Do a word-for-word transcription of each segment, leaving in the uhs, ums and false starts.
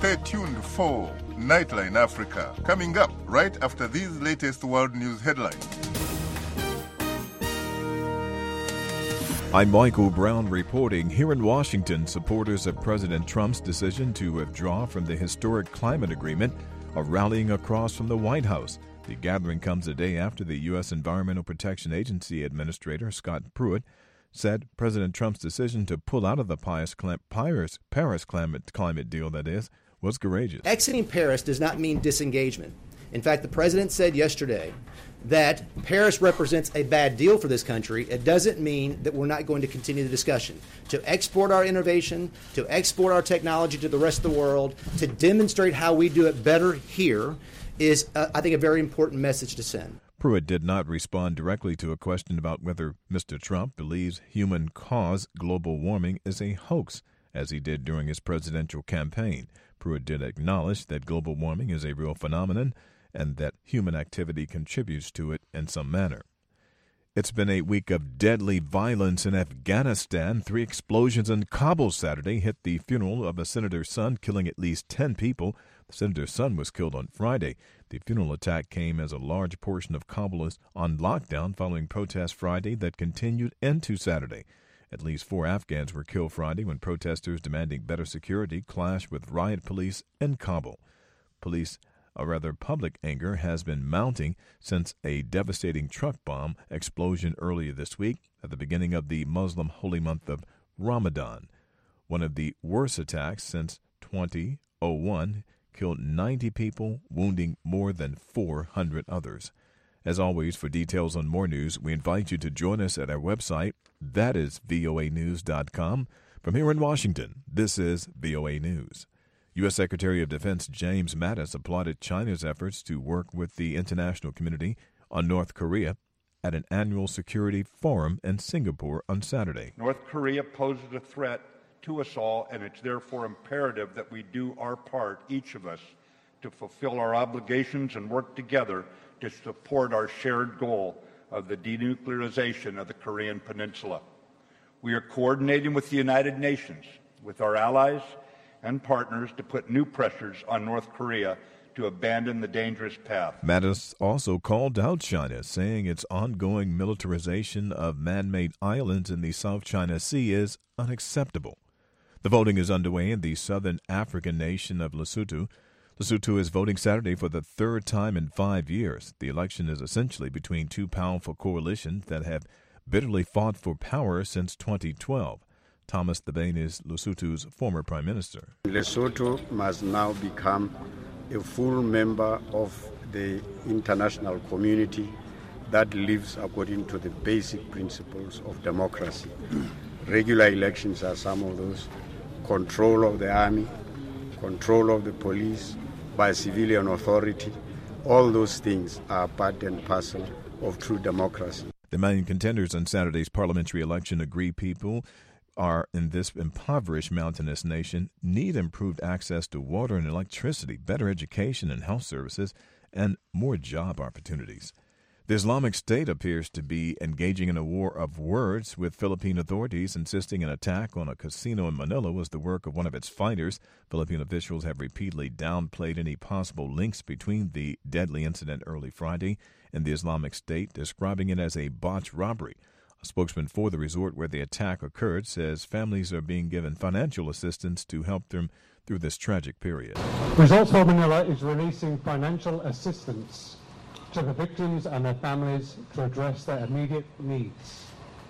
Stay tuned for Nightline Africa, coming up right after these latest world news headlines. I'm Michael Brown reporting. Here in Washington, supporters of President Trump's decision to withdraw from the historic climate agreement are rallying across from the White House. The gathering comes a day after the U S Environmental Protection Agency Administrator Scott Pruitt said President Trump's decision to pull out of the Paris, Paris, Paris climate, climate deal, that is, was courageous. Exiting Paris does not mean disengagement. In fact, the president said yesterday that Paris represents a bad deal for this country. It doesn't mean that we're not going to continue the discussion. To export our innovation, to export our technology to the rest of the world, to demonstrate how we do it better here is, uh, I think, a very important message to send. Pruitt did not respond directly to a question about whether Mister Trump believes human-caused global warming is a hoax, as he did during his presidential campaign. Pruitt did acknowledge that global warming is a real phenomenon and that human activity contributes to it in some manner. It's been a week of deadly violence in Afghanistan. Three explosions in Kabul Saturday hit the funeral of a senator's son, killing at least ten people. The senator's son was killed on Friday. The funeral attack came as a large portion of Kabul is on lockdown following protests Friday that continued into Saturday. At least four Afghans were killed Friday when protesters demanding better security clashed with riot police in Kabul. Police A rather public anger has been mounting since a devastating truck bomb explosion earlier this week at the beginning of the Muslim holy month of Ramadan. One of the worst attacks since twenty oh one killed ninety people, wounding more than four hundred others. As always, for details on more news, we invite you to join us at our website. That is V O A news dot com. From here in Washington, this is V O A News. U S. Secretary of Defense James Mattis applauded China's efforts to work with the international community on North Korea at an annual security forum in Singapore on Saturday. North Korea poses a threat to us all, and it's therefore imperative that we do our part, each of us, to fulfill our obligations and work together to support our shared goal of the denuclearization of the Korean Peninsula. We are coordinating with the United Nations, with our allies and partners to put new pressures on North Korea to abandon the dangerous path. Mattis also called out China, saying its ongoing militarization of man-made islands in the South China Sea is unacceptable. The voting is underway in the southern African nation of Lesotho. Lesotho is voting Saturday for the third time in five years. The election is essentially between two powerful coalitions that have bitterly fought for power since twenty twelve. Thomas Thabane is Lesotho's former prime minister. Lesotho must now become a full member of the international community that lives according to the basic principles of democracy. Regular elections are some of those. Control of the army, control of the police by civilian authority. All those things are part and parcel of true democracy. The main contenders in Saturday's parliamentary election agree people are in this impoverished mountainous nation need improved access to water and electricity, better education and health services, and more job opportunities. The Islamic State appears to be engaging in a war of words, with Philippine authorities insisting an attack on a casino in Manila was the work of one of its fighters. Philippine officials have repeatedly downplayed any possible links between the deadly incident early Friday and the Islamic State, describing it as a botched robbery. A spokesman for the resort where the attack occurred says families are being given financial assistance to help them through this tragic period. Results for Manila is releasing financial assistance to the victims and their families to address their immediate needs.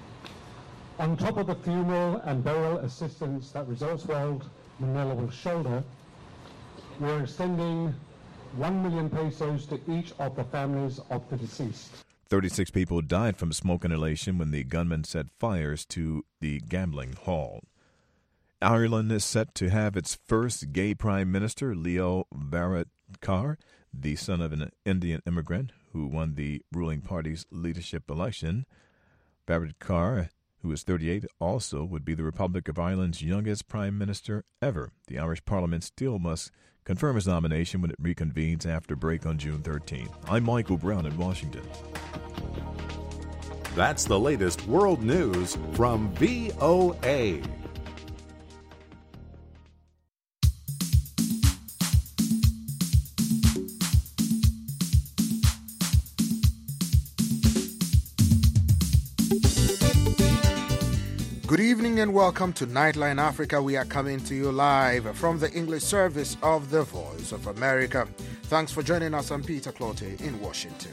On top of the funeral and burial assistance that Resorts World Manila will shoulder, we're extending one million pesos to each of the families of the deceased. thirty-six people died from smoke inhalation when the gunman set fires to the gambling hall. Ireland is set to have its first gay prime minister, Leo Varadkar, the son of an Indian immigrant who won the ruling party's leadership election. Varadkar, who is thirty-eight, also would be the Republic of Ireland's youngest prime minister ever. The Irish Parliament still must confirm his nomination when it reconvenes after break on June thirteenth. I'm Michael Brown in Washington. That's the latest world news from V O A. Good evening and welcome to Nightline Africa. We are coming to you live from the English service of the Voice of America. Thanks for joining us. I'm Peter Clote in Washington.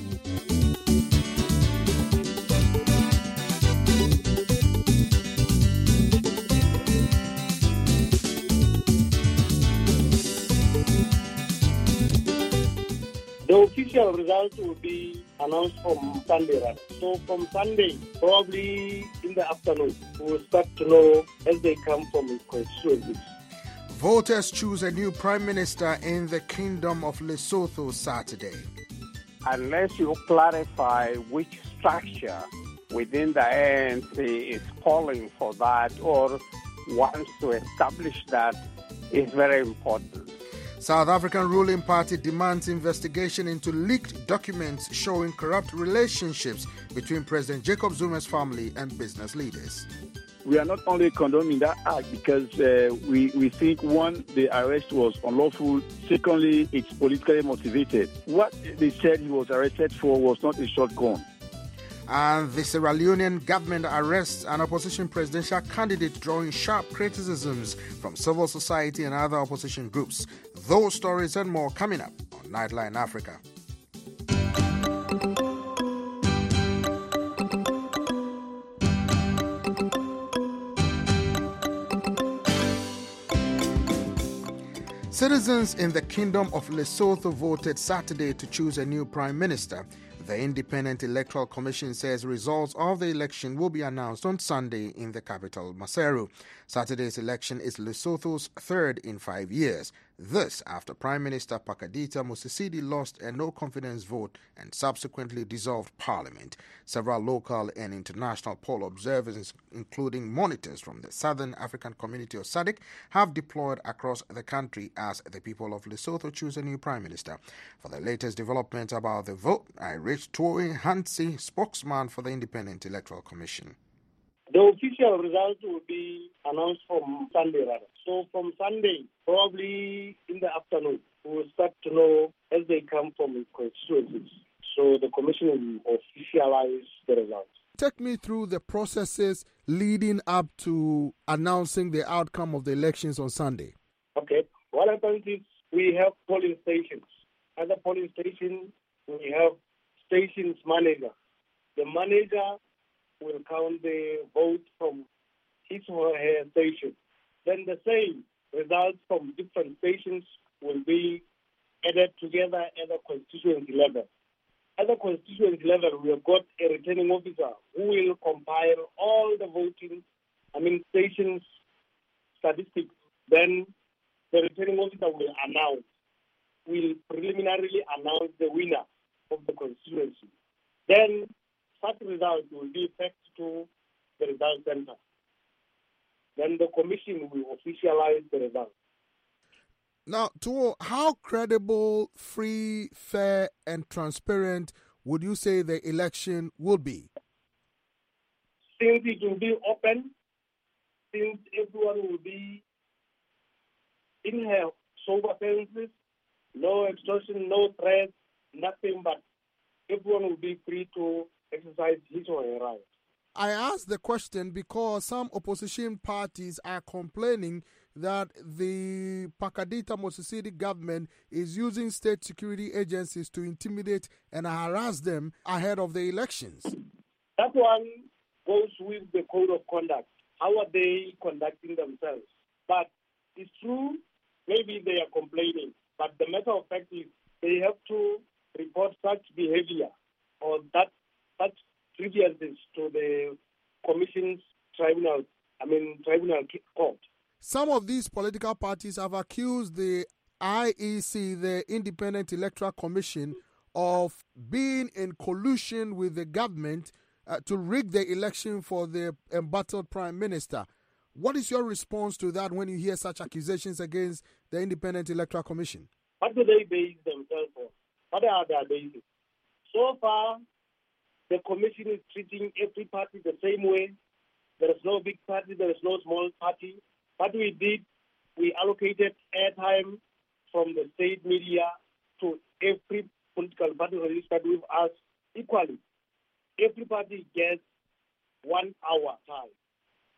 The official result will be announced from Sunday, right? So from Sunday, probably in the afternoon, we will start to know as they come from constituencies. Voters choose a new prime minister in the Kingdom of Lesotho Saturday. Unless you clarify which structure within the A N C is calling for that or wants to establish that is very important. South African ruling party demands investigation into leaked documents showing corrupt relationships between President Jacob Zuma's family and business leaders. We are not only condoning that act because uh, we, we think, one, the arrest was unlawful. Secondly, it's politically motivated. What they said he was arrested for was not a shotgun. And the Sierra Leonean government arrests an opposition presidential candidate, drawing sharp criticisms from civil society and other opposition groups. Those stories and more coming up on Nightline Africa. Citizens in the Kingdom of Lesotho voted Saturday to choose a new prime minister. The Independent Electoral Commission says results of the election will be announced on Sunday in the capital, Maseru. Saturday's election is Lesotho's third in five years. This after Prime Minister Pakadita Mosisili lost a no-confidence vote and subsequently dissolved parliament. Several local and international poll observers, including monitors from the Southern African Community of S A D C, have deployed across the country as the people of Lesotho choose a new prime minister. For the latest development about the vote, I reached Toi Hansi, spokesman for the Independent Electoral Commission. The official result will be announced from Sunday, rather. So from Sunday, probably in the afternoon, we will start to know as they come from constituencies. So the commission will officialize the results. Take me through the processes leading up to announcing the outcome of the elections on Sunday. Okay. What happens is we have polling stations. At the polling station, we have stations manager. The manager will count the votes from his or her station. Then the same results from different stations will be added together at the constituency level. At the constituency level, we have got a returning officer who will compile all the voting, I mean, stations statistics. Then the returning officer will announce, will preliminarily announce the winner of the constituency. Then such results will be fed to the result center. Then the commission will officialize the results. Now, Tuo, how credible, free, fair, and transparent would you say the election will be? Since it will be open, since everyone will be in her sober senses, no extortion, no threats, nothing, but everyone will be free to exercise his or her right. I ask the question because some opposition parties are complaining that the Pakadita Mosisili government is using state security agencies to intimidate and harass them ahead of the elections. That one goes with the code of conduct. How are they conducting themselves? But it's true, maybe they are complaining, but the matter of fact is they have to report such behavior or that such grievances to the commission's tribunal, I mean tribunal court. Some of these political parties have accused the I E C, the Independent Electoral Commission, of being in collusion with the government uh, to rig the election for the embattled prime minister. What is your response to that when you hear such accusations against the Independent Electoral Commission? What do they base themselves on? What are their bases? So far, the commission is treating every party the same way. There is no big party, there is no small party. What we did, we allocated airtime from the state media to every political party registered with us equally. Every party gets one hour time.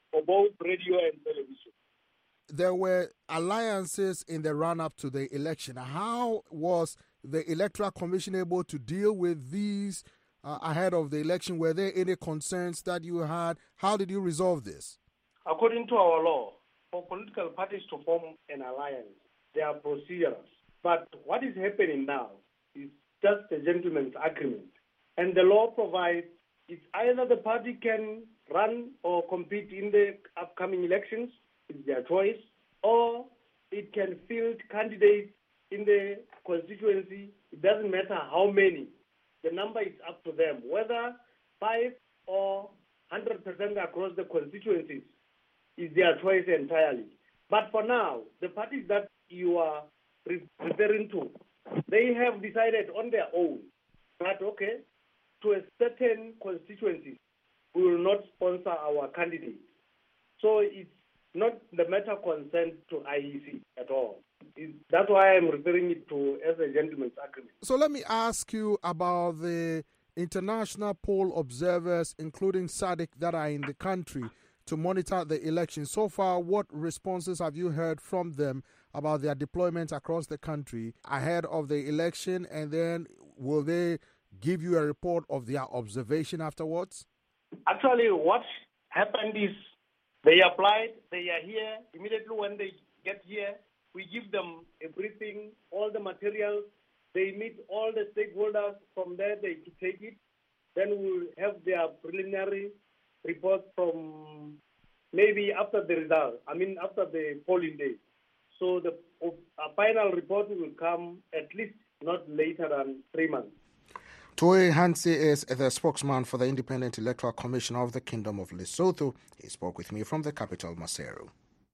for both radio and television. There were alliances in the run-up to the election. How was the Electoral Commission able to deal with these uh, ahead of the election? Were there any concerns that you had? How did you resolve this? According to our law, for political parties to form an alliance, there are procedures. But what is happening now is just a gentleman's agreement. And the law provides it's either the party can run or compete in the upcoming elections, it's their choice, or it can field candidates in the constituency. It doesn't matter how many. The number is up to them. Whether five or one hundred percent across the constituencies is their choice entirely. But for now, the parties that you are referring to, they have decided on their own that, okay, to a certain constituency, we will not sponsor our candidate. So it's not the matter concerned to I E C at all. It's, that's why I'm referring it to as a gentleman's agreement. So let me ask you about the international poll observers, including S A D C, that are in the country to monitor the election. So far, what responses have you heard from them about their deployment across the country ahead of the election? And then will they give you a report of their observation afterwards? Actually, what happened is they applied, they are here. Immediately when they get here, we give them a briefing, all the materials. They meet all the stakeholders. From there, they take it. Then we'll have their preliminary report from maybe after the result, I mean after the polling day. So the a final report will come at least not later than three months. Toye Hansi is the spokesman for the Independent Electoral Commission of the Kingdom of Lesotho. He spoke with me from the capital, Maseru.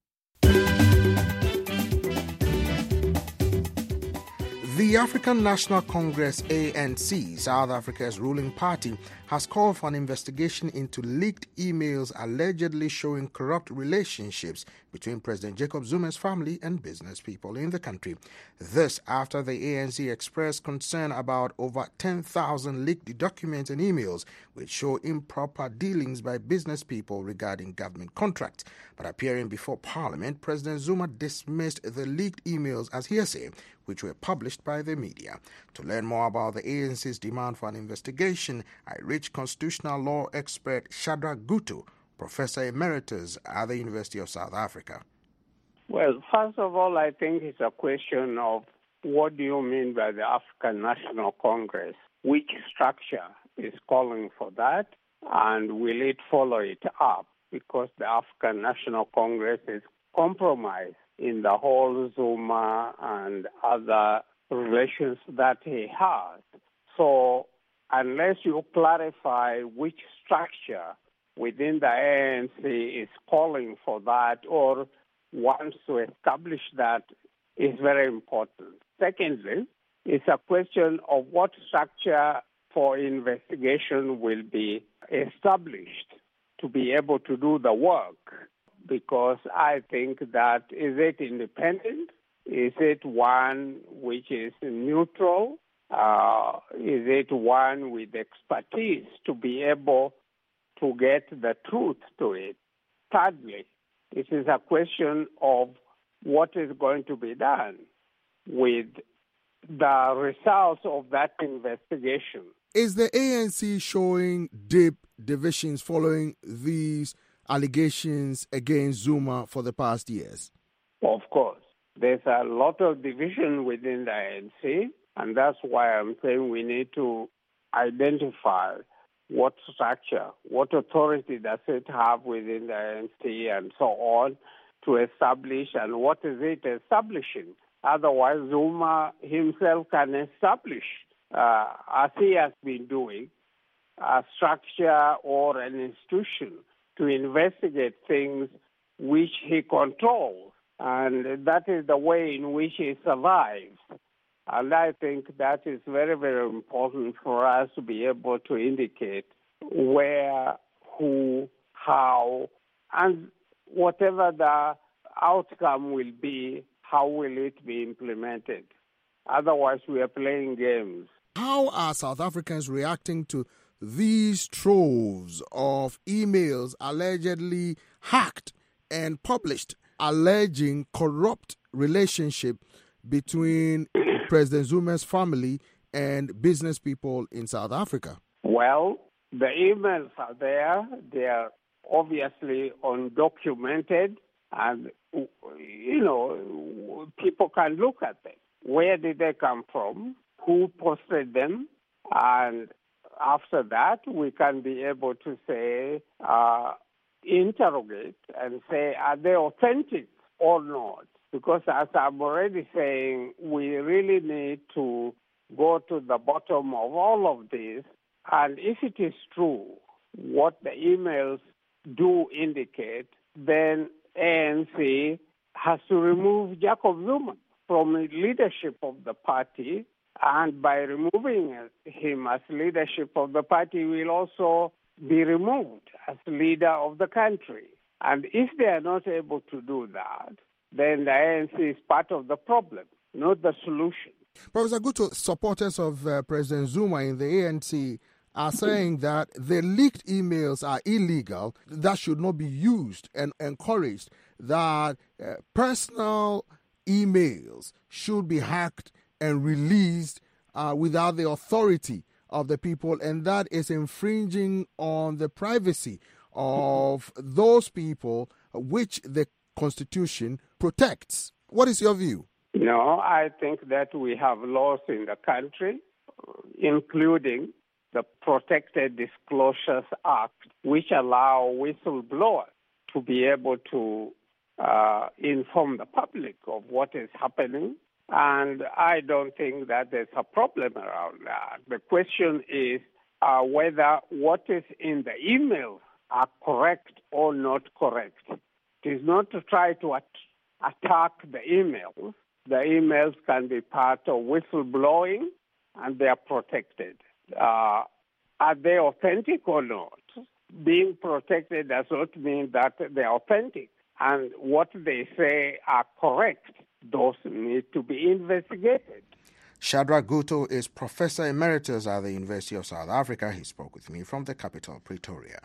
The African National Congress, A N C, South Africa's ruling party, has called for an investigation into leaked emails allegedly showing corrupt relationships between President Jacob Zuma's family and business people in the country. This after the A N C expressed concern about over ten thousand leaked documents and emails which show improper dealings by business people regarding government contracts. But appearing before Parliament, President Zuma dismissed the leaked emails as hearsay, which were published by the media. To learn more about the A N C's demand for an investigation, I reached constitutional law expert Shadrach Gutu, Professor Emeritus at the University of South Africa. Well, first of all, I think it's a question of what do you mean by the African National Congress? Which structure is calling for that? And will it follow it up? Because the African National Congress is compromised in the whole Zuma and other relations that he has. So unless you clarify which structure within the A N C is calling for that or wants to establish that, is very important. Secondly, it's a question of what structure for investigation will be established to be able to do the work. Because I think that, is it independent? Is it one which is neutral? Uh, is it one with expertise to be able to get the truth to it? Thirdly, it is a question of what is going to be done with the results of that investigation. Is the A N C showing deep divisions following these allegations against Zuma for the past years? Of course. There's a lot of division within the A N C, and that's why I'm saying we need to identify what structure, what authority does it have within the A N C and so on to establish, and what is it establishing. Otherwise, Zuma himself can establish, uh, as he has been doing, a structure or an institution to investigate things which he controls. And that is the way in which he survives. And I think that is very, very important for us to be able to indicate where, who, how, and whatever the outcome will be, how will it be implemented. Otherwise, we are playing games. How are South Africans reacting to these troves of emails allegedly hacked and published, alleging corrupt relationship between President Zuma's family and business people in South Africa? Well, the emails are there. They are obviously undocumented, and, you know, people can look at them. Where did they come from? Who posted them? And after that, we can be able to say, uh, interrogate and say, are they authentic or not? Because as I'm already saying, we really need to go to the bottom of all of this. And if it is true, what the emails do indicate, then A N C has to remove Jacob Zuma from the leadership of the party. And by removing him as leadership of the party, will also be removed as leader of the country. And if they are not able to do that, then the A N C is part of the problem, not the solution. Professor Guto, supporters of uh, President Zuma in the A N C are saying that the leaked emails are illegal, that should not be used, and encouraged that uh, personal emails should be hacked and released uh, without the authority of the people, and that is infringing on the privacy of those people which the Constitution protects. What is your view? No, I think that we have laws in the country, including the Protected Disclosures Act, which allow whistleblowers to be able to uh, inform the public of what is happening. And I don't think that there's a problem around that. The question is uh, whether what is in the emails are correct or not correct. It is not to try to at- attack the emails. The emails can be part of whistleblowing, and they are protected. Uh, are they authentic or not? Being protected does not mean that they're authentic. And what they say are correct, those need to be investigated. Shadrach Guto is Professor Emeritus at the University of South Africa. He spoke with me from the capital, Pretoria.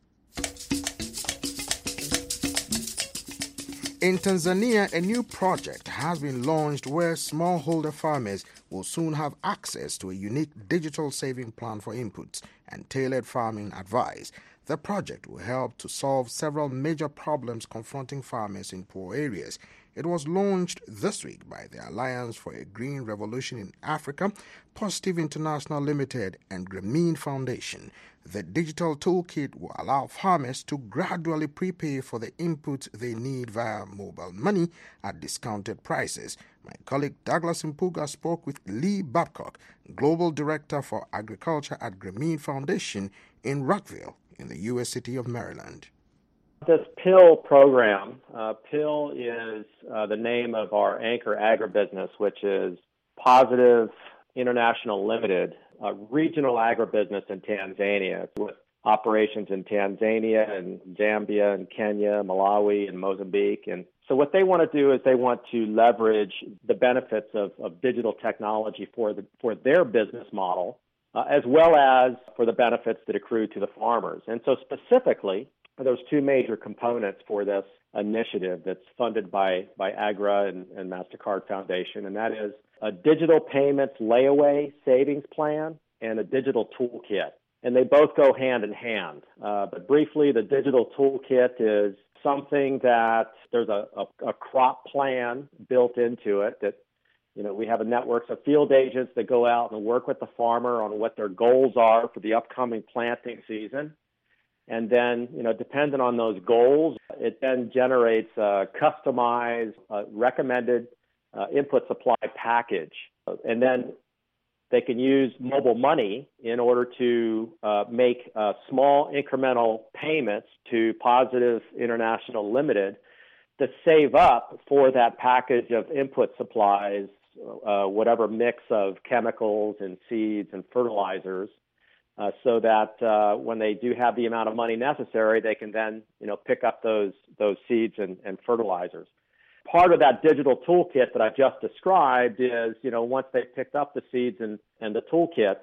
In Tanzania, a new project has been launched where smallholder farmers will soon have access to a unique digital saving plan for inputs and tailored farming advice. The project will help to solve several major problems confronting farmers in poor areas. It was launched this week by the Alliance for a Green Revolution in Africa, Positive International Limited, and Grameen Foundation. The digital toolkit will allow farmers to gradually prepay for the inputs they need via mobile money at discounted prices. My colleague Douglas Mpuga spoke with Lee Babcock, Global Director for Agriculture at Grameen Foundation in Rockville, in the U S city of Maryland. This PIL program, uh, PIL is uh, the name of our anchor agribusiness, which is Positive International Limited, a regional agribusiness in Tanzania with operations in Tanzania and Zambia and Kenya, Malawi and Mozambique. And so what they want to do is they want to leverage the benefits of, of digital technology for the, for their business model, uh, as well as for the benefits that accrue to the farmers. And so specifically, there's two major components for this initiative that's funded by, by AGRA and, and MasterCard Foundation, and that is a digital payments layaway savings plan and a digital toolkit. And they both go hand in hand. Uh, but briefly, the digital toolkit is something that there's a, a, a crop plan built into it that, you know, we have a network of field agents that go out and work with the farmer on what their goals are for the upcoming planting season. And then, you know, depending on those goals, it then generates a customized, uh, recommended uh, input supply package. And then they can use mobile money in order to uh, make uh, small incremental payments to Positive International Limited to save up for that package of input supplies, uh, whatever mix of chemicals and seeds and fertilizers. Uh, so that uh, when they do have the amount of money necessary, they can then, you know, pick up those those seeds and, and fertilizers. Part of that digital toolkit that I just described is, you know, once they've picked up the seeds and, and the toolkits,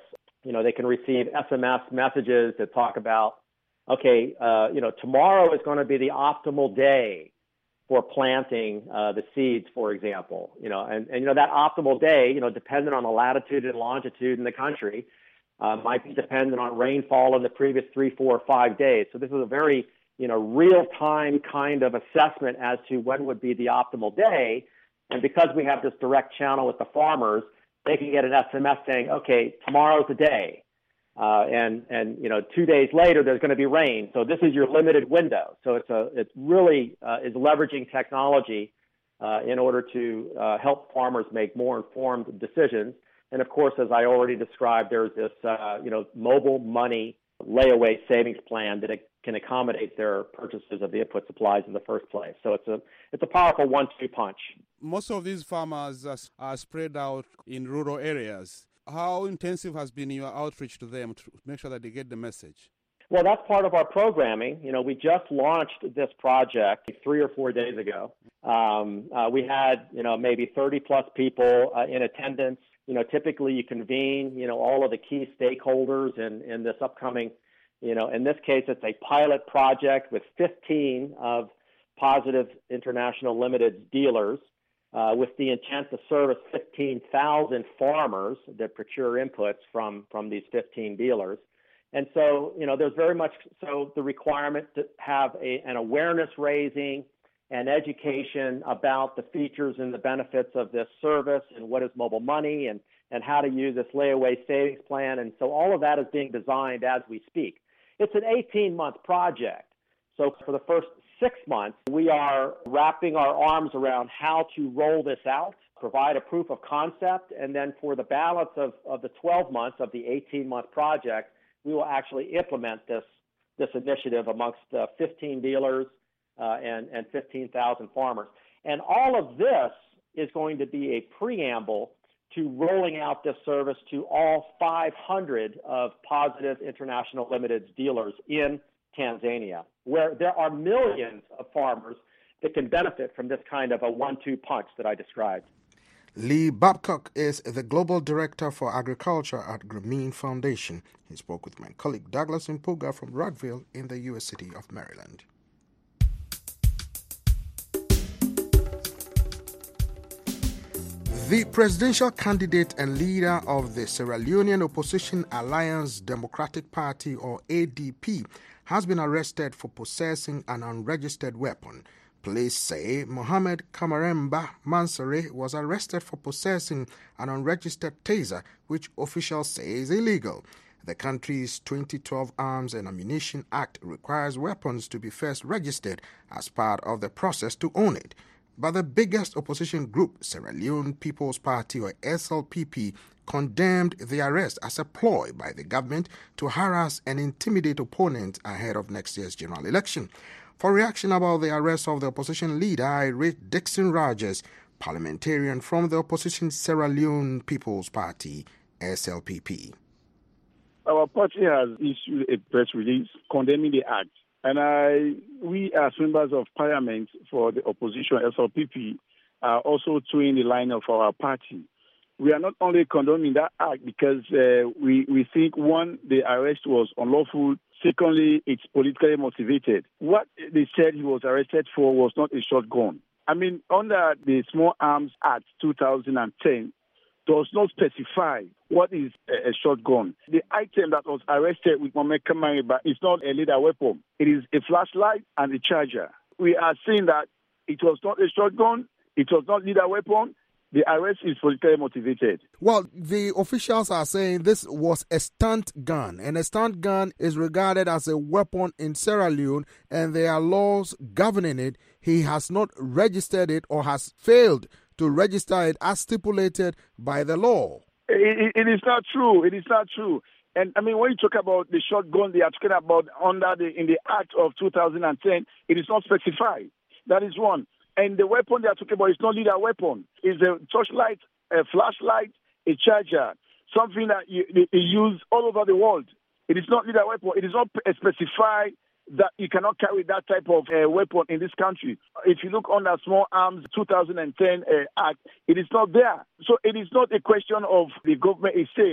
You know, they can receive S M S messages that talk about, okay, uh, you know, tomorrow is going to be the optimal day for planting uh, the seeds, for example. You know, and, and, you know, that optimal day, you know, dependent on the latitude and longitude in the country, uh, might be dependent on rainfall in the previous three, four, five days. So this is a very, you know, real-time kind of assessment as to when would be the optimal day. And because we have this direct channel with the farmers, they can get an S M S saying, okay, tomorrow's the day. Uh, and, and, you know, two days later, there's going to be rain. So this is your limited window. So it's a, it's really uh, is leveraging technology uh, in order to uh, help farmers make more informed decisions. And of course, as I already described, there's this, uh, you know, mobile money layaway savings plan that it can accommodate their purchases of the input supplies in the first place. So it's a, it's a powerful one-two punch. Most of these farmers are, are spread out in rural areas. How intensive has been your outreach to them to make sure that they get the message? Well, that's part of our programming. You know, we just launched this project three or four days ago. Um, uh, we had, you know, maybe thirty plus people uh, in attendance. You know, typically you convene, you know, all of the key stakeholders in, in this upcoming, you know, in this case, it's a pilot project with fifteen of Positive International Limited dealers uh, with the intent to service fifteen thousand farmers that procure inputs from, from these fifteen dealers. And so, you know, there's very much so the requirement to have a, an awareness raising and education about the features and the benefits of this service and what is mobile money and, and how to use this layaway savings plan. And so all of that is being designed as we speak. It's an eighteen-month project. So for the first six months, we are wrapping our arms around how to roll this out, provide a proof of concept, and then for the balance of, of the twelve months of the eighteen-month project, we will actually implement this, this initiative amongst uh, fifteen dealers uh, and, and fifteen thousand farmers. And all of this is going to be a preamble to rolling out this service to all five hundred of Positive International Limited's dealers in Tanzania, where there are millions of farmers that can benefit from this kind of a one-two punch that I described. Lee Babcock is the Global Director for Agriculture at Grameen Foundation. He spoke with my colleague Douglas Mpuga from Rockville in the U S city of Maryland. The presidential candidate and leader of the Sierra Leonean Opposition Alliance Democratic Party, or A D P, has been arrested for possessing an unregistered weapon. Police say Mohamed Kamaremba Mansare was arrested for possessing an unregistered taser, which officials say is illegal. The country's twenty twelve Arms and Ammunition Act requires weapons to be first registered as part of the process to own it. But the biggest opposition group, Sierra Leone People's Party, or S L P P, condemned the arrest as a ploy by the government to harass and intimidate opponents ahead of next year's general election. For reaction about the arrest of the opposition leader, I rate Dixon Rogers, parliamentarian from the opposition Sierra Leone People's Party, S L P P. Our party has issued a press release condemning the act. And I, we as members of parliament for the opposition, S L P P, are also toeing the line of our party. We are not only condoning that act because uh, we, we think, one, the arrest was unlawful. Secondly, it's politically motivated. What they said he was arrested for was not a shotgun. I mean, under the Small Arms Act two thousand ten, does not specify what is a, a shotgun. The item that was arrested with Mohamed Kamaremba is not a lethal weapon. It is a flashlight and a charger. We are saying that it was not a shotgun, it was not a lethal weapon. The arrest is politically motivated. Well, the officials are saying this was a stunt gun, and a stunt gun is regarded as a weapon in Sierra Leone, and there are laws governing it. He has not registered it or has failed to register it as stipulated by the law. It, it, it is not true. It is not true. And I mean, when you talk about the shotgun they are talking about under the in the Act of two thousand ten, it is not specified. That is one. And the weapon they are talking about is not lethal weapon. It's a torchlight, a flashlight, a charger, something that you, you use all over the world. It is not lethal weapon. It is not specified that you cannot carry that type of uh, weapon in this country. If you look under Small Arms two thousand ten uh, Act, it is not there. So it is not a question of the government is saying.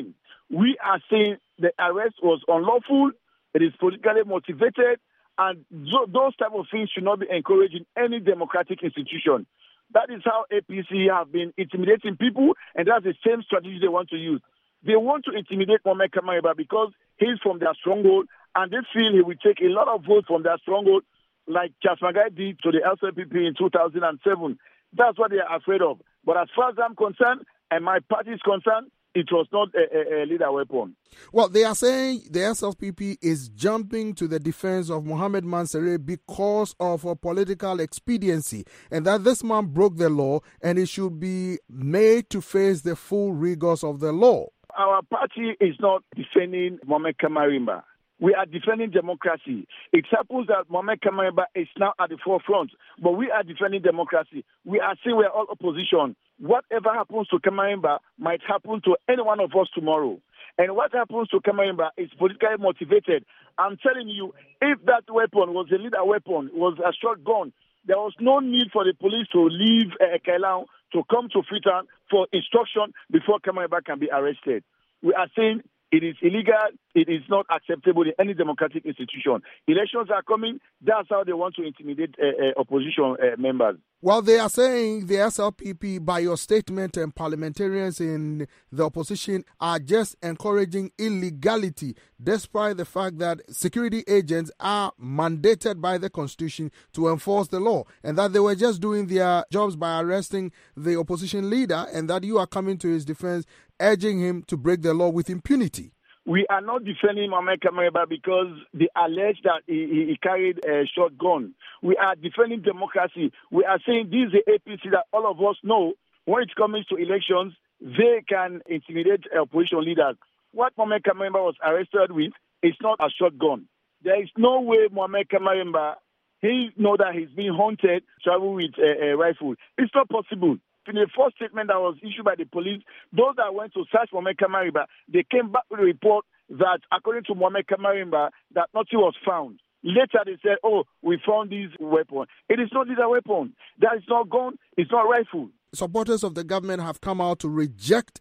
We are saying the arrest was unlawful, it is politically motivated, and those type of things should not be encouraged in any democratic institution. That is how A P C have been intimidating people, and that's the same strategy they want to use. They want to intimidate Mohamed Kamara because he's from their stronghold, and they feel he will take a lot of votes from their stronghold, like Charles Magai did to the L C P P in two thousand seven. That's what they are afraid of. But as far as I'm concerned, and my party is concerned, it was not a, a, a leader weapon. Well, they are saying the S L P P is jumping to the defense of Mohamed Mansouri because of a political expediency, and that this man broke the law and he should be made to face the full rigors of the law. Our party is not defending Mohamed Kamara. We are defending democracy. It happens that Mohamed Kamara is now at the forefront, but we are defending democracy. We are saying we are all opposition. Whatever happens to Kamara might happen to any one of us tomorrow. And what happens to Kamara is politically motivated. I'm telling you, if that weapon was a leader weapon, was a shotgun, there was no need for the police to leave uh, Kailan to come to Freetown for instruction before Kamara can be arrested. We are saying it is illegal. It is not acceptable in any democratic institution. Elections are coming. That's how they want to intimidate uh, uh, opposition uh, members. Well, they are saying the S L P P, by your statement, and parliamentarians in the opposition are just encouraging illegality, despite the fact that security agents are mandated by the Constitution to enforce the law, and that they were just doing their jobs by arresting the opposition leader, and that you are coming to his defense, urging him to break the law with impunity. We are not defending Mohamed Kamara because they allege that he, he, he carried a shotgun. We are defending democracy. We are saying this is the A P C that all of us know when it comes to elections, they can intimidate opposition leaders. What Mohamed Kamara was arrested with is not a shotgun. There is no way Mohamed Kamara, he know that he's being haunted, travel with a, a rifle. It's not possible. In the first statement that was issued by the police, those that went to search Mohamed Kamara, they came back with a report that, according to Mohamed Kamara, that nothing was found. Later they said, oh, we found this weapon. It is not a weapon. That is not gun. It's not rifle. Supporters of the government have come out to reject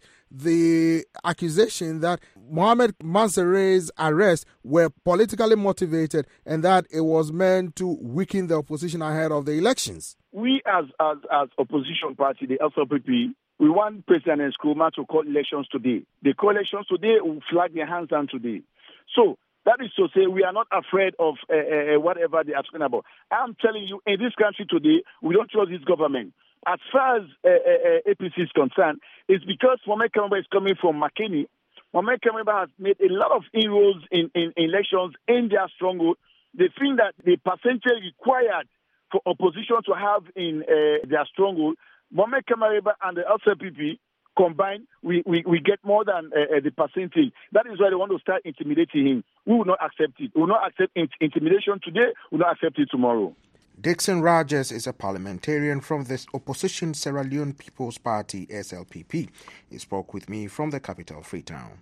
the accusation that Mohamed Mansouri's arrests were politically motivated and that it was meant to weaken the opposition ahead of the elections. We as as, as opposition party, the L C P P, we want President Nkrumah to call elections today. They call elections today, will flag their hands down today. So that is to say we are not afraid of uh, uh, whatever they are talking about. I'm telling you, in this country today, we don't trust this government. As far as uh, uh, A P C is concerned, it's because Mohamed Kamara is coming from Makeni. Mohamed Kamara has made a lot of inroads in, in, in elections in their stronghold. They think that the percentage required for opposition to have in uh, their stronghold, Mohamed Kamara and the L C P P combined, we, we, we get more than uh, the percentage. That is why they want to start intimidating him. We will not accept it. We will not accept intimidation today. We will not accept it tomorrow. Dixon Rogers is a parliamentarian from the opposition Sierra Leone People's Party, S L P P. He spoke with me from the capital, Freetown.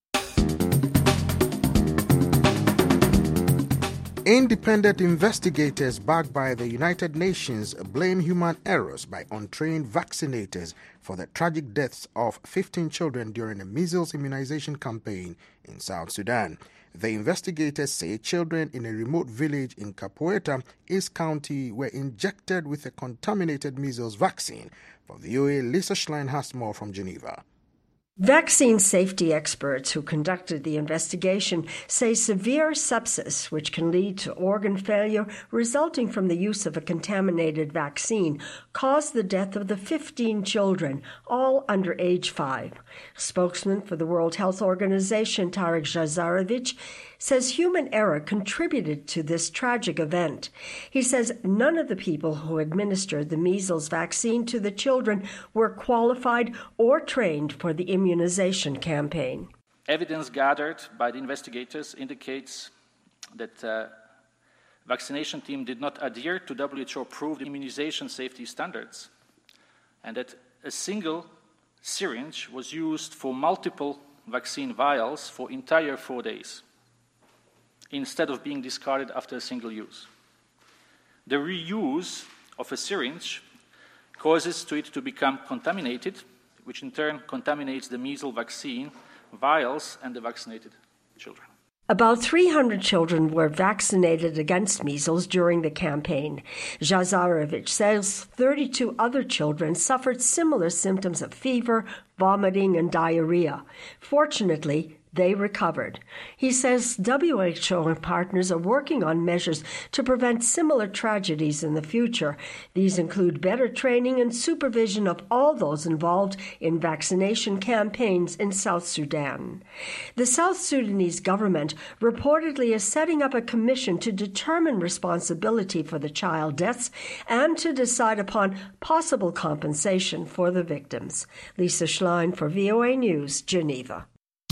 Independent investigators backed by the United Nations blame human errors by untrained vaccinators for the tragic deaths of fifteen children during a measles immunization campaign in South Sudan. The investigators say children in a remote village in Capoeira, East County, were injected with a contaminated measles vaccine. For V O A, Lisa Schlein has more from Geneva. Vaccine safety experts who conducted the investigation say severe sepsis, which can lead to organ failure resulting from the use of a contaminated vaccine, caused the death of the fifteen children, all under age five. Spokesman for the World Health Organization, Tarek Jazarevic, says human error contributed to this tragic event. He says none of the people who administered the measles vaccine to the children were qualified or trained for the immunization campaign. Evidence gathered by the investigators indicates that the vaccination team did not adhere to W H O-approved immunization safety standards, and that a single syringe was used for multiple vaccine vials for entire four days, instead of being discarded after a single use. The reuse of a syringe causes to it to become contaminated, which in turn contaminates the measles vaccine vials and the vaccinated children. About three hundred children were vaccinated against measles during the campaign. Jazarevich says thirty-two other children suffered similar symptoms of fever, vomiting, and diarrhea. Fortunately, they recovered. He says W H O and partners are working on measures to prevent similar tragedies in the future. These include better training and supervision of all those involved in vaccination campaigns in South Sudan. The South Sudanese government reportedly is setting up a commission to determine responsibility for the child deaths and to decide upon possible compensation for the victims. Lisa Schlein for V O A News, Geneva.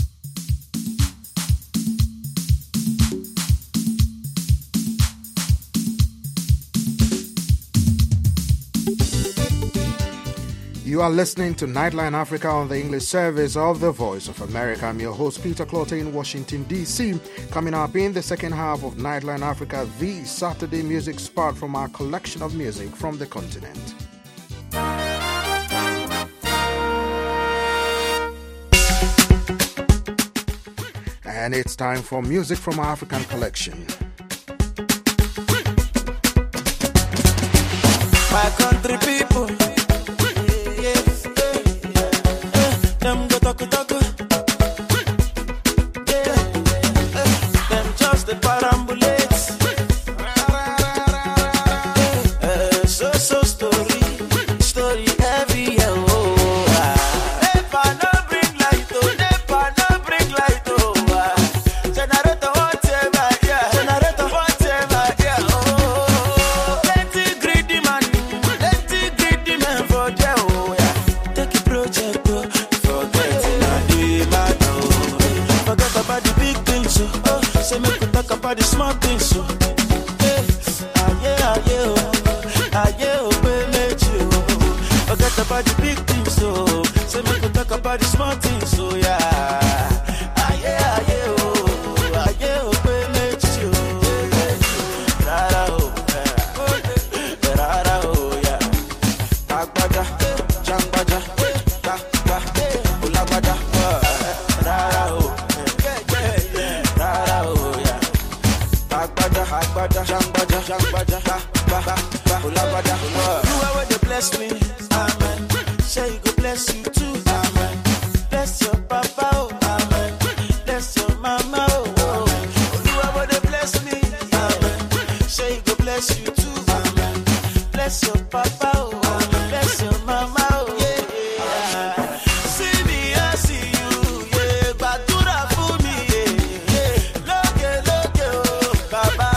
You are listening to Nightline Africa on the English service of The Voice of America. I'm your host, Peter Clottey in Washington, D C Coming up in the second half of Nightline Africa, the Saturday music spot from our collection of music from the continent. And it's time for music from our African collection. My country people, them go talk talk, yeah. Them just the parambulates. Uh, so so story, story heavy. Oh, never no bring light, oh, never no bring light, oh. Generator whatever, yeah. Generator whatever, yeah. Oh, plenty greedy man, plenty greedy man for there, oh yeah. Take a project, oh. Say make we talk about the small things, so hey, ah yeah, ah yeah, oh, ah yeah, oh, baby, oh. Forget about the big things, so say make we talk about the small things, so yeah, ah yeah, ah yeah, oh, ah yeah, oh, baby, oh, rara, oh, rara, oh, yeah, agbaja, jangbaja, ba, ba, ulagbaja, rara, oh. Agbada, jangbaja, jangbaja, ba, ba, ba, ulabada, ulabada. You are where they bless me, amen. Say you go bless you too, amen. Bless your papa, oh, amen. Bless your mama, oh, oh. You are where they bless me, amen. Say you go bless you too, amen. Bless your papa, oh, amen. Bless your mama, oh, yeah. See me, I see you, yeah. Badura for me, yeah, yeah. Look, look, oh, baba.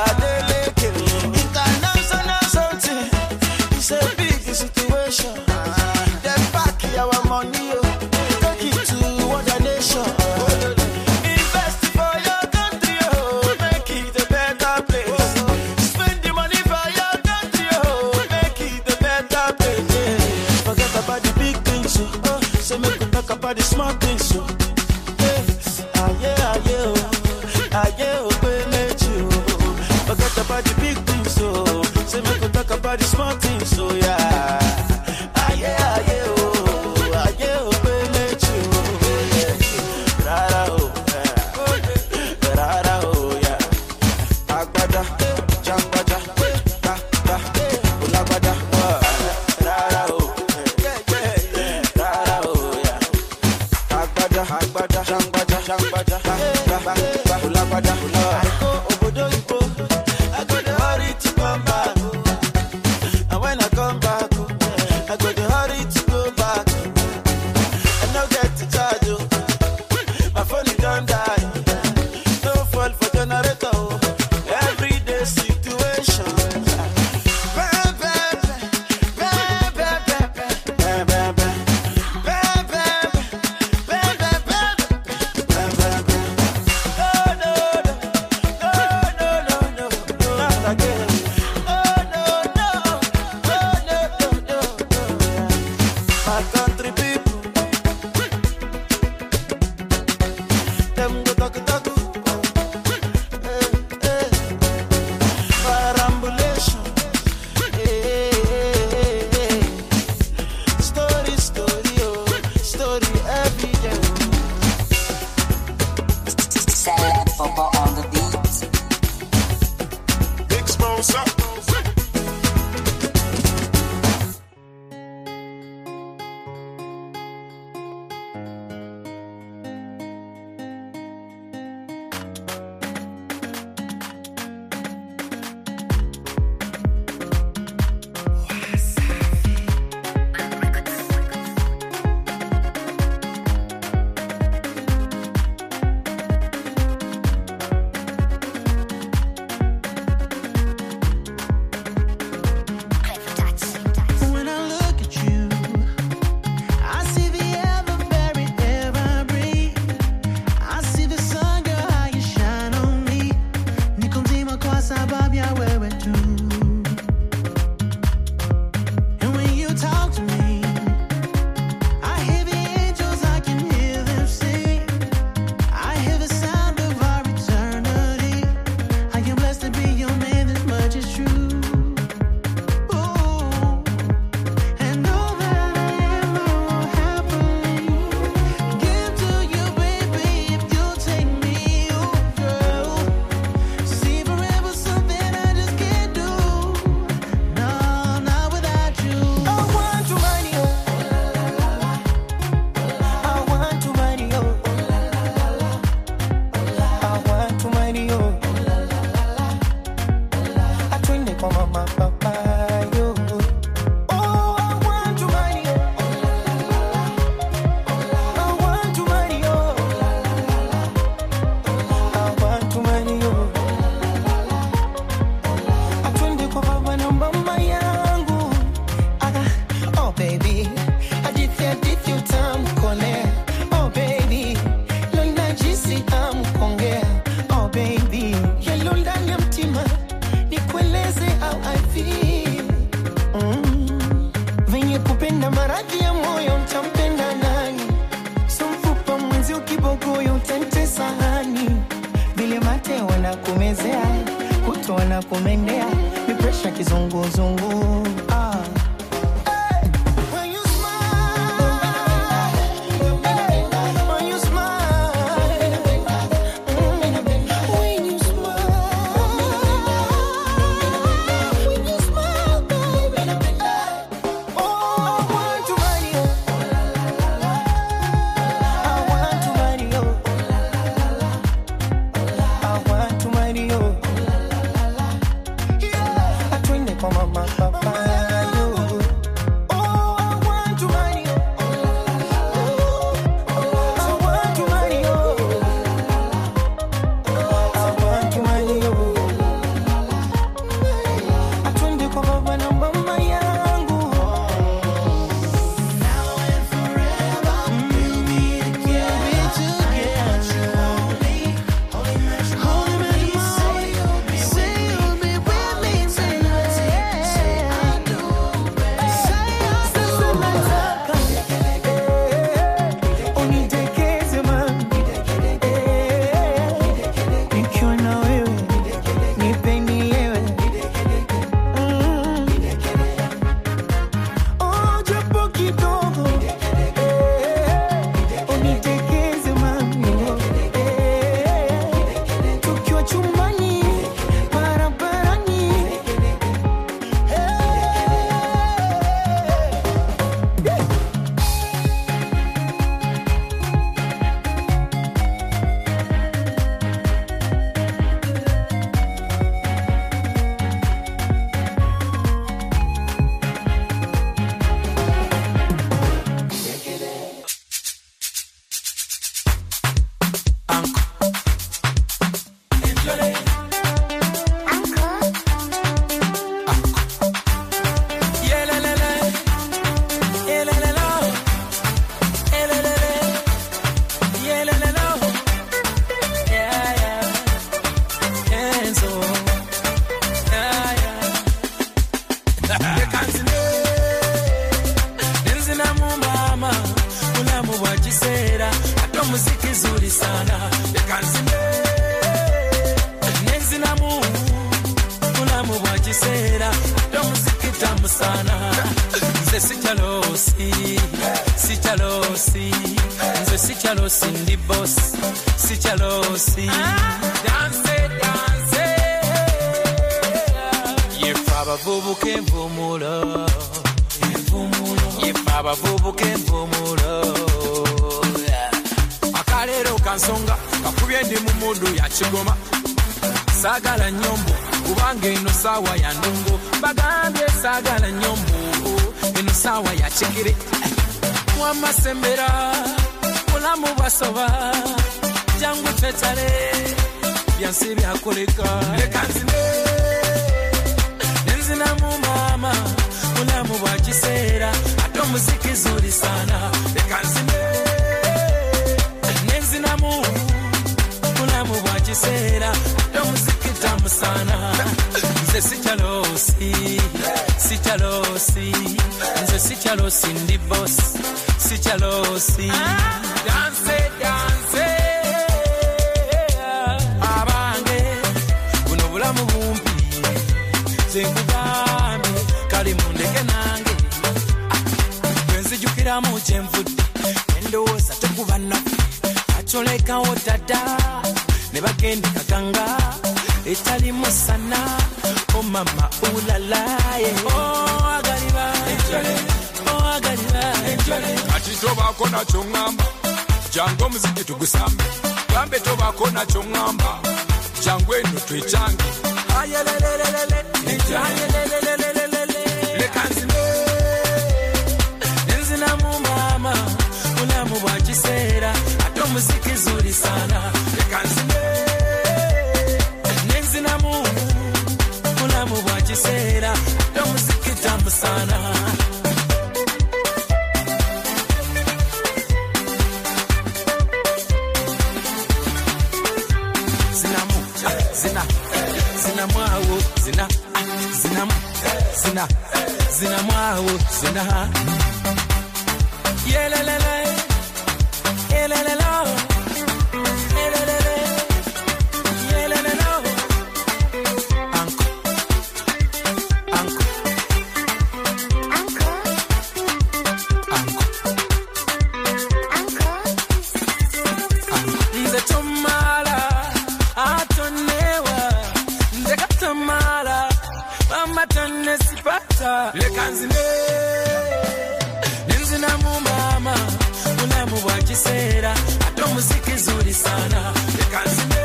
It's a big situation. They pack our money, take it to other nation. Invest for your country, oh, make it a better place. Spend the money for your country, oh, make it a better place. Forget about the big things, oh, so make we talk about the small things, oh. Ah yeah, ah yeah, oh, ah yeah, oh, baby, oh. Forget about the big things, oh, so make we talk about the small things, so yeah. Ah yeah, ah yeah, oh, ah yeah, oh, baby, oh, rara, oh, rara, oh, yeah. Agbada, jangbaja, ba, ba, ulabada, rara, oh, rara, oh, yeah. Agbada, agbada, jangbaja, jangbaja, ba, ba, ba, ulabada, ulabada. I go obodo ibo, I go the hurry to come back. And when I come back, I go the hurry to go back. I no get to charge you. My phone is done die. No fall for generator. Everyday situation. My country people, them go talk talk, eh, eh, parambulation, eh, eh, eh, story, story, oh, story every day. Popo on the beat. Big Smosa. kitamu sana. Nze sichalosi, sichalosi, nze sichalosi ndi boss, sichalosi. Dance, dance, yefa abavubuka envumulo, yefa abavubuka envumulo. Akalero kansonga kakubye ndi mu mudu ya kigoma, sagala nyombo kubanga eno sawa ya ndongo, bagambye sagala nyombo eno sawa ya kigere. Mwamasembera mulamu bwasoba jangu twetale byansi byakoleka. Leka nzine nenzina mu mama mulamu bwa kiseera ate omuziki zuri sana. Leka nzine nenzina mu mulamu bwa kiseera ate omuziki tamu sana. Nze sichalosi, sichalosi, nze sichalosi ndi boss, sichalosi. Dance, dance, abange buno bulamu bumpi zenkugambye kali mundeke nange bwenzijukiramu kyenvudde endowooza tekuba naffe acolekawo dada ne bagenda kaganga etali musana. Oh mama ulalaye, oh agaliba enjole, oh agaliba enjole. Ati tobako na chongamba jango muziki tugusambe, gambe tobako na chongamba jango eno twechange. Ayelelelelele ayelelelelele lekanzine nenzina mu mama mulamu bwa kiseera ate omuziki zuri sana. Lekanzine nenzina mu mulamu bwa kiseera ate omuziki tamu sana. Zinamu zina zina mwawo zina zinamu zina zina mwawo zina yelelele yelelele yelelele yelelele. Anko anko anko anko anko nze tomala atonewa nze katamala mama tonne sipata. Lekanzine nenzina mu mama mulamu bwa kiseera ate omuziki zuri sana. Lekanzine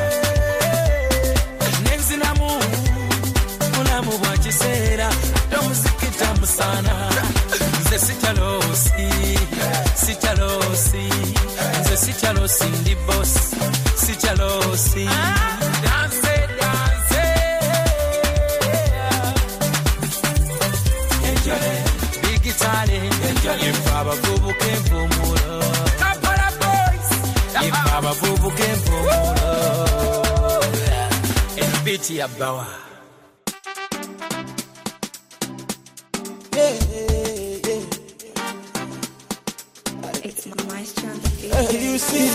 nenzina mu mulamu bwa kiseera ate omuziki tamu sana. Nze sichalosi, sichalosi, nze sichalosi ndi boss, sichalosi. Dance, dance, enjoy, big tale, enjoy. Yefa abavubuka envumulo, Kampala boys. Yefa abavubuka envumulo, ebiti ya bawa. Yeah, yeah, yeah. It's my maestro. Hey, you see,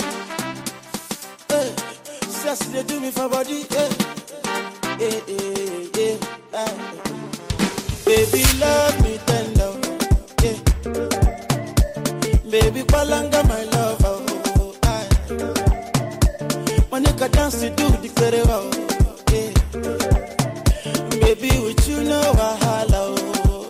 hey, just they do me for body, yeah, yeah, yeah, yeah. Hey. Baby, love me tender, yeah. Baby, palanga my love, oh, oh, oh. When you can dance, you do the very well, yeah. Baby, with you know I holla, oh.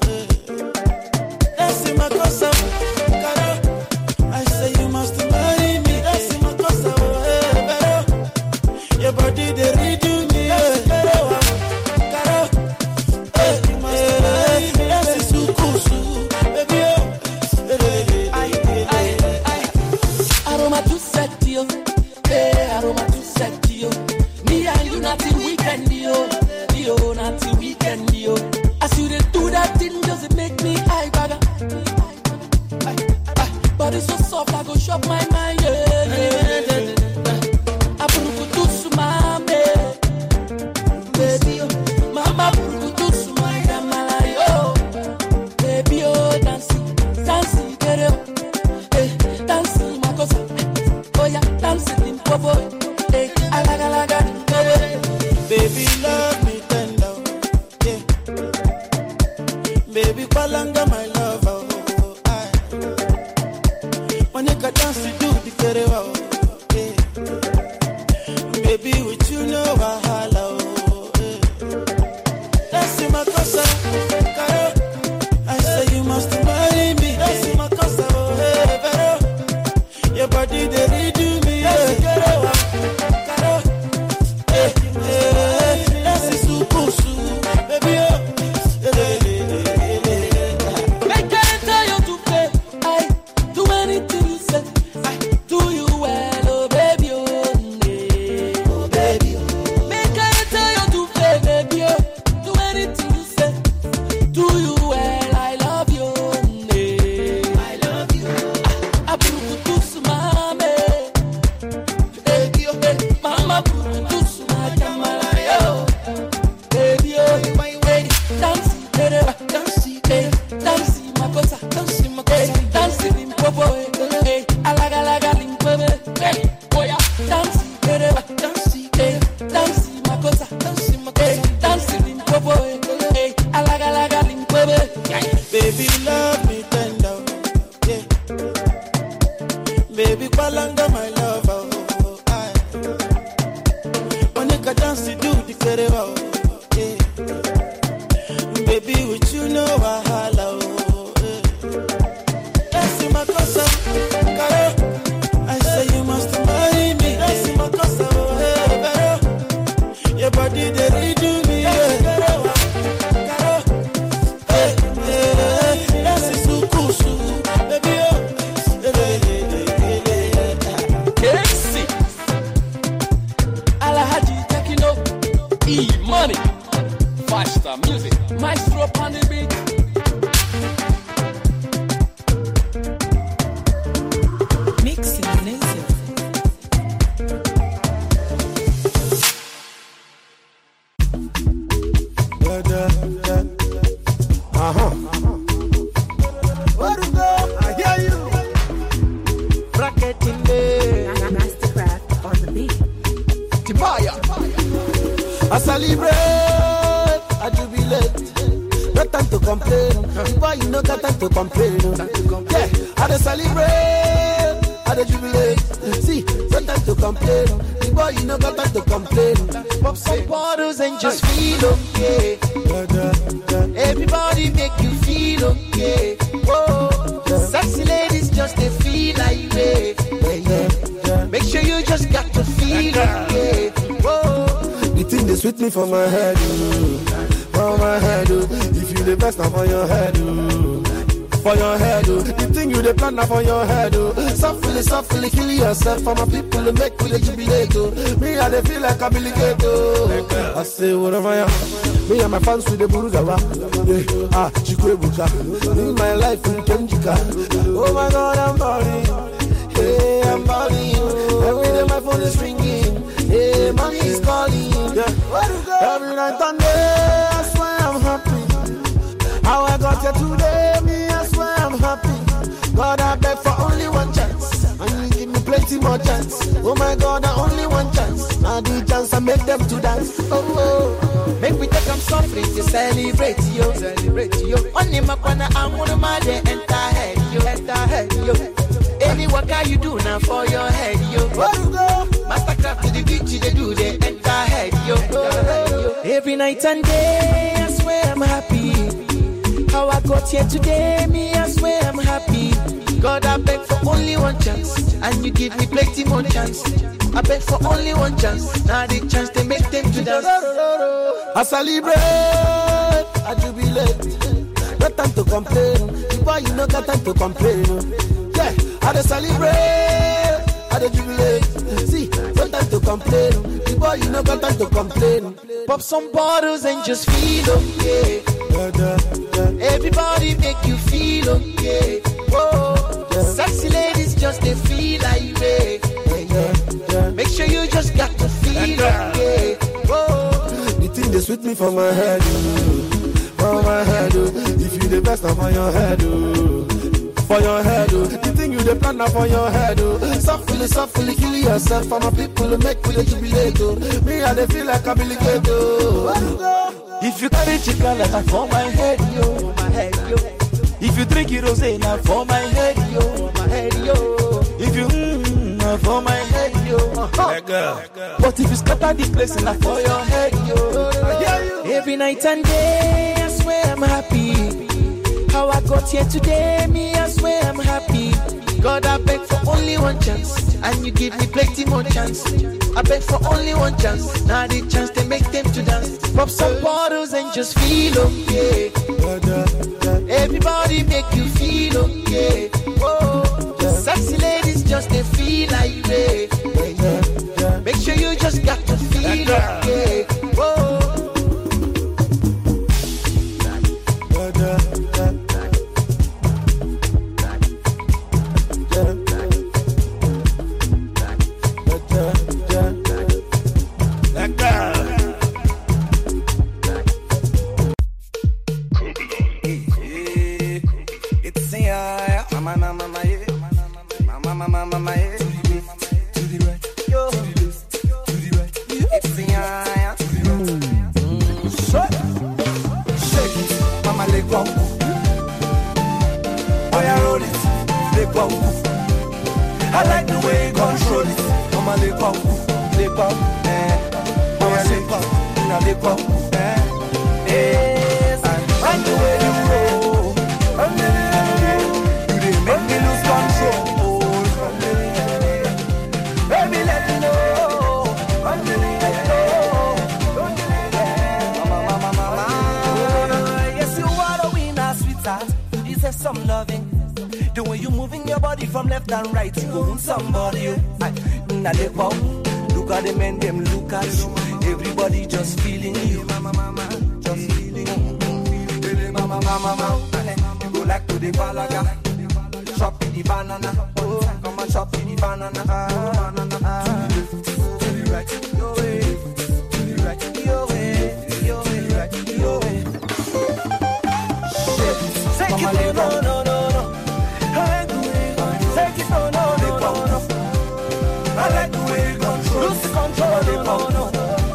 That's in my cosa, cara. I say you must marry me. That's in my cosa, hey, better. Your body they redo me, hey, better. Cara, hey, you must marry me. That's in sukusu, baby, oh. I, I, I, aroma too sexy, oh. Hey, aroma too sexy, oh. Me and you nothing weekend, yo, yo, nothing weekend, yo. As you dey do that thing, does it make me high bagger? Body so soft, I go shock my mind, yeah, yeah. I put to sumame, baby, oh. Mama put to sumaya, malayo, baby, oh, dancing, dancing, get up, hey, dancing, my cosa, oh yeah, dancing in popo, hey, alaga, alaga, baby, love me tender, yeah. get it out. Baby, with you know wahala, oh, eh. That's in my casa, Caro. I say you must marry me. That's in my casa, oh, hey, Caro. Your body they redo me, yeah. Caro, Caro, eh, eh. That's in Sukusu, baby, oh. Make I tell you to play. I do anything you say. I do you well, oh baby, oh. Baby, love me tender, yeah. Baby, balanga my love, oh, I. When you can dance, you do the kereba, yeah. Baby, with you know I holla, oh, yeah. That's in my casa, Caro. I say you must marry me. That's in my casa, oh, hey, Caro. Your body they redo me, yeah. Money, five star music, maestro on the beat. Mixing amazing. Uh huh. Where to go? I hear you. Bracket in there. Mastercraft on the beat. Timaya. I celebrate, I jubilate. No time to complain. Boy, you know got time to complain. Yeah, I dey celebrate, I dey jubilate. See, no time to complain. Boy, you know got time to complain. Pop some bottles and just feel okay. Everybody make you feel okay. Whoa, sexy ladies just they feel like way. Yeah, yeah. Make sure you just got to feel okay. Whoa. The thing they sweet me for my head, ooh. For my head, ooh. If you the best, now for your head, ooh. For your head, ooh. The thing you the plan now for your head, ooh. Softly, softly kill yourself for my people to make me the jubilate, ooh. Me, I they feel like I'm billigated, ooh. I say, whatever I am. Me and my fans with the Burugawa. Yeah. Ah, Chikwebuka. In my life, in Kenjika. Oh my God, I'm balling. Hey, I'm balling. Every day my phone is ringing. Hey, money is calling. Yeah. Every night and day, I swear I'm happy. How I got here today, me, I swear I'm happy. God, I beg for only one chance. And you give me plenty more chance. Oh my God, I only one chance. Now the chance I make them to dance. Oh, oh. Make me take them softly to celebrate, yo. Celebrate, yo. Only my corner, I'm one of my day, enter head, yo. Enter head, yo. Any work you do now for your head, yo. Where you go? Mastercraft to the beach, they do the enter head, yo. Oh, every night and day, I swear I'm happy. How I got here today, me, I swear I'm happy. God, I beg for only one chance, and you give me plenty more chance. I beg for only one chance, now the chance they make them to dance. I celebrate, I jubilate. No time to complain, boy, you know got time to complain. Yeah, I dey celebrate, I dey jubilate. See, no time to complain. The boy, you know got time to complain. Pop some bottles and just feel okay. Everybody make you feel okay. Whoa, sexy ladies just they feel like way. Make sure you just got to feel okay. Whoa, the thing they sweet me for my head, ooh. For my head, ooh. If you the best, I'm for your head, ooh. For your head, oh. The thing you the plan now for your head, oh. Softly, softly kill yourself for my people to make me the jubilate, oh. Me, I they feel like I'm billigated, oh. If you carry chicken, like for my head, yo. For my head, yo. If you drink it, rosé, now for my head, yo. For my head, yo. If you, mmm, for my head, yo. But if you scatter the place and I for your head, yo. Every night and day, I swear I'm happy. How I got here today, me, I swear I'm happy. God, I beg for only one chance, and you give me plenty more chance. I beg for only one chance, now the chance they make them to dance. Pop some bottles and just feel okay. Everybody make you feel okay. Oh, sexy ladies just they feel like they. Make sure you just got to feel okay. Oh. I like the way you control it. Mama, lay pop, lay pop, eh. Mama, lay pop, now lay pop, eh. Yes, I like the way you roll. You didn't make me lose control. Baby, let me know. Mama, mama, mama. Yes, you are a winner, sweetheart. You deserve some loving. The way you moving your body from left and right, you want somebody. I, now they pop. Look at the men, them look at you. Everybody just feeling you. Mama, mama, just feeling you. Mama, mama, mama. You go like to the balaga. Chop in the banana. Oh, come and chop in the banana. Ah, banana. Ah. To the right, your way. To the right, your way. Your way, right, your way. Shit, take Mama, it, no, no, no. I like the way you control. Lose the control, no, no, no.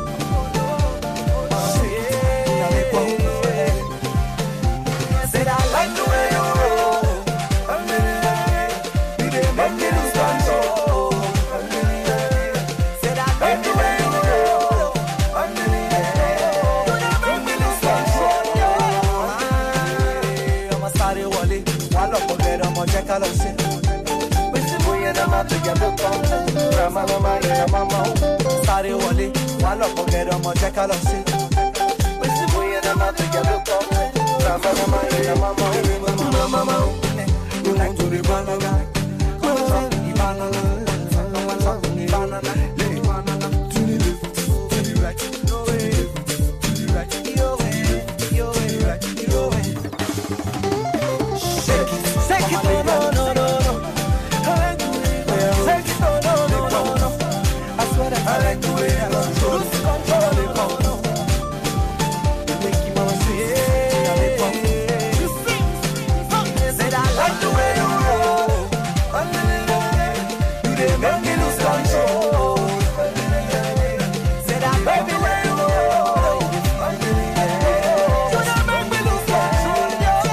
Said I like the way you roll. You didn't make me lose control. Said I like the way you roll. You didn't make me lose control. I'm a sorry wally. While I'm forget, I'm a jack, I love it. Mama, mama, yeah, mama. Sorry, Wally. While I forget, I'm a jack, I love it. We see boy and I'm not together. Mama, mama, yeah, mama. Mama, mama. You like to the banana. Come on, chop the banana. Come on, chop the banana. Lay banana. To the left, to the right. Your way, to the right. Your way, your way, right. Your way. Shake it, shake it, no, no, no, no. I like the way I control. Lose control, they pop. You make you mama say, yeah, they pop. You sing, said I like the way you roll. You didn't make me lose control. Said I like the way you roll. You didn't make me lose control.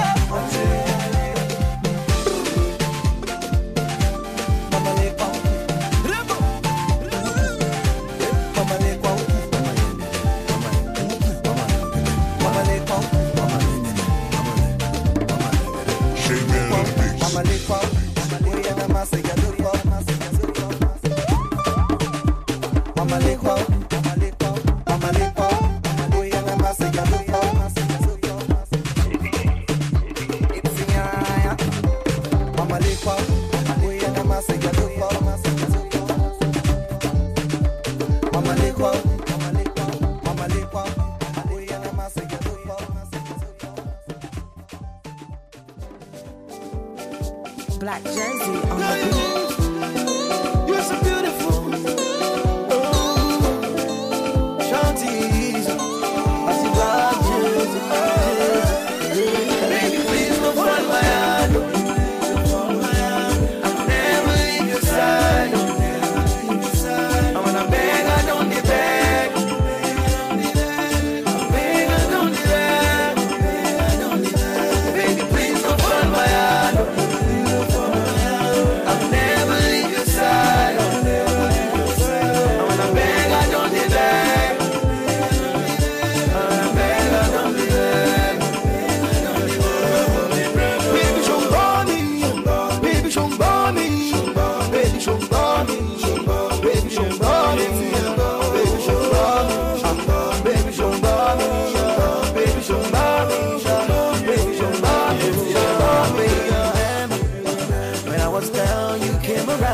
Mama, they pop. Black Jersey on the beat. You're so beautiful. Oh, Shanti.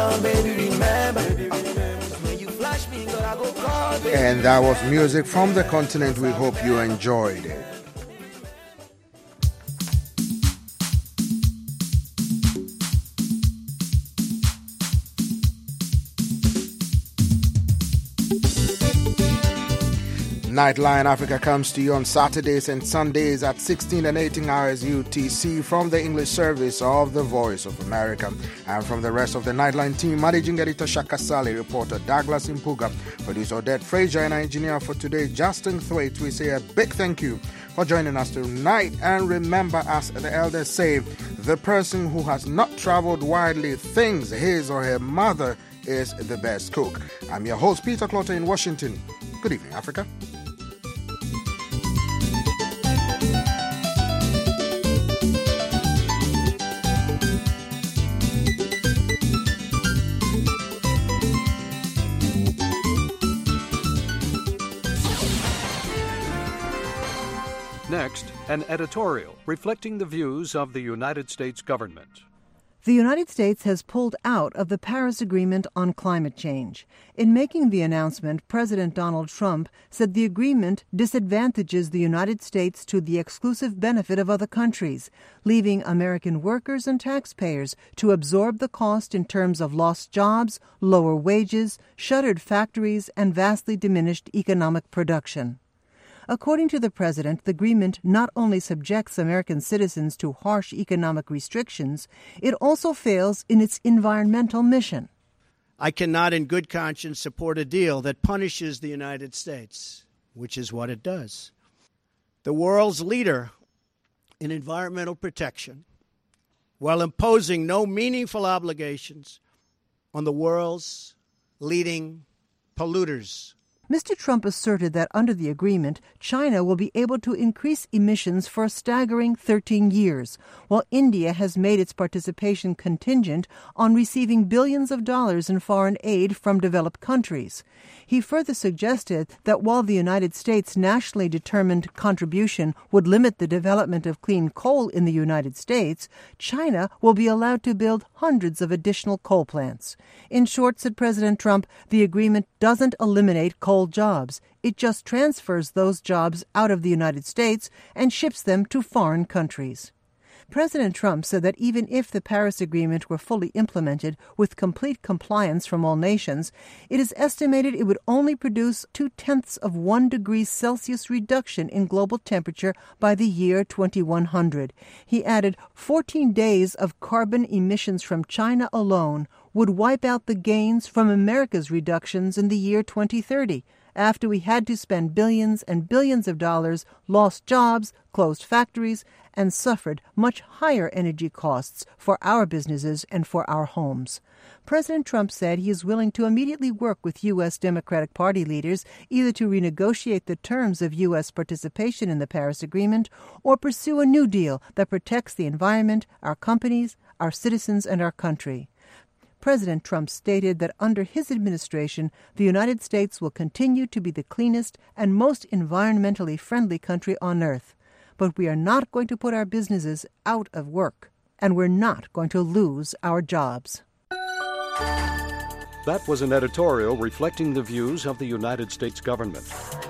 down, baby, remember. When you flash me, God, I go call, baby. And that was music from the continent. We hope you enjoyed it. Nightline Africa comes to you on Saturdays and Sundays at sixteen and eighteen hours U T C from the English service of The Voice of America. And from the rest of the Nightline team, Managing Editor Shaka Sali, reporter Douglas Impuga, producer Odette Frazier, and engineer for today, Justin Thwaite, we say a big thank you for joining us tonight. And remember, as the elders say, the person who has not traveled widely thinks his or her mother is the best cook. I'm your host, Peter Clotter in Washington. Good evening, Africa. Next, an editorial reflecting the views of the United States government. The United States has pulled out of the Paris Agreement on climate change. In making the announcement, President Donald Trump said the agreement disadvantages the United States to the exclusive benefit of other countries, leaving American workers and taxpayers to absorb the cost in terms of lost jobs, lower wages, shuttered factories, and vastly diminished economic production. According to the president, the agreement not only subjects American citizens to harsh economic restrictions, it also fails in its environmental mission. I cannot in good conscience support a deal that punishes the United States, which is what it does. The world's leader in environmental protection, while imposing no meaningful obligations on the world's leading polluters. Mister Trump asserted that under the agreement, China will be able to increase emissions for a staggering thirteen years, while India has made its participation contingent on receiving billions of dollars in foreign aid from developed countries. He further suggested that while the United States' nationally determined contribution would limit the development of clean coal in the United States, China will be allowed to build hundreds of additional coal plants. In short, said President Trump, the agreement doesn't eliminate coal jobs. It just transfers those jobs out of the United States and ships them to foreign countries. President Trump said that even if the Paris Agreement were fully implemented with complete compliance from all nations, it is estimated it would only produce two-tenths of one degree Celsius reduction in global temperature by the year twenty-one hundred. He added, fourteen days of carbon emissions from China alone would wipe out the gains from America's reductions in the year twenty thirty, after we had to spend billions and billions of dollars, lost jobs, closed factories, and suffered much higher energy costs for our businesses and for our homes. President Trump said he is willing to immediately work with U S Democratic Party leaders either to renegotiate the terms of U S participation in the Paris Agreement or pursue a new deal that protects the environment, our companies, our citizens, and our country. President Trump stated that under his administration, the United States will continue to be the cleanest and most environmentally friendly country on earth. But we are not going to put our businesses out of work, and we're not going to lose our jobs. That was an editorial reflecting the views of the United States government.